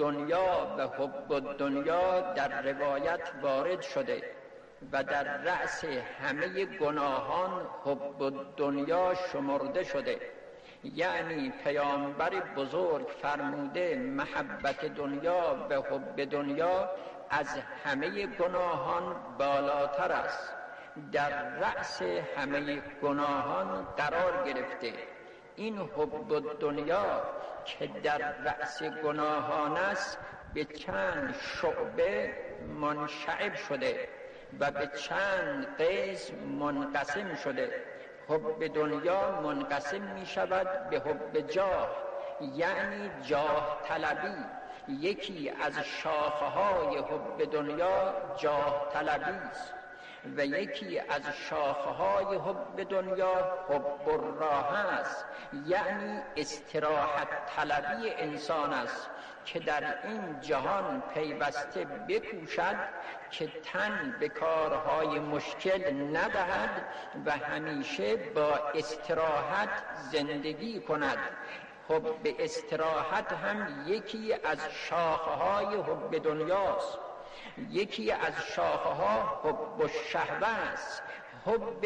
دنیا و حب دنیا در روایت وارد شده و در رأس همه گناهان حب دنیا شمرده شده. یعنی پیامبر بزرگ فرموده محبت دنیا و حب دنیا از همه گناهان بالاتر است، در رأس همه گناهان قرار گرفته. این حب دنیا که در رأس گناهان است به چند شعبه منشعب شده و به چند قسم منقسم شده. حب دنیا منقسم می شود به حب جاه، یعنی جاه طلبی. یکی از شاخه های حب دنیا جاه طلبی است و یکی از شاخه های حب دنیا حب الراحه است، یعنی استراحت طلبی انسان است که در این جهان پیوسته بکوشد که تن به کارهای مشکل ندهد و همیشه با استراحت زندگی کند. حب استراحت هم یکی از شاخه های حب دنیاست. یکی از شاخه ها حب الشهوه است، حب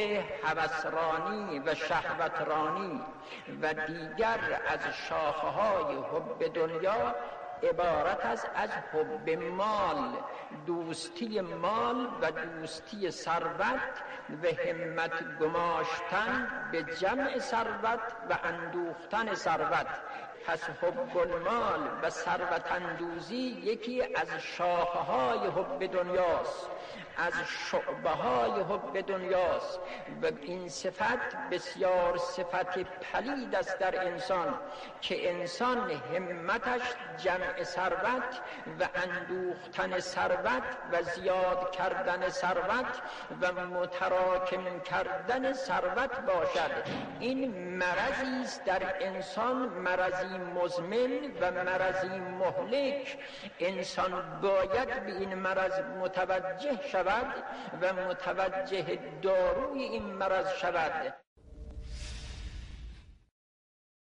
هوسرانی و شهوترانی، و دیگر از شاخه های حب دنیا عبارت است از حب مال، دوستی مال و دوستی ثروت و همت گماشتن به جمع ثروت و اندوختن ثروت. پس حب المال و ثروت اندوزی یکی از شاخه های حب دنیاست، از شعبه های حب دنیاست و این صفت بسیار صفت پلید است در انسان که انسان همتش جمع ثروت و اندوختن ثروت و زیاد کردن ثروت و متراکم کردن ثروت باشد. این مرضی است در انسان، مرضی مزمن و مرضی مهلک. انسان باید به این مرض متوجه شود و متوجه داروی این مرض شود.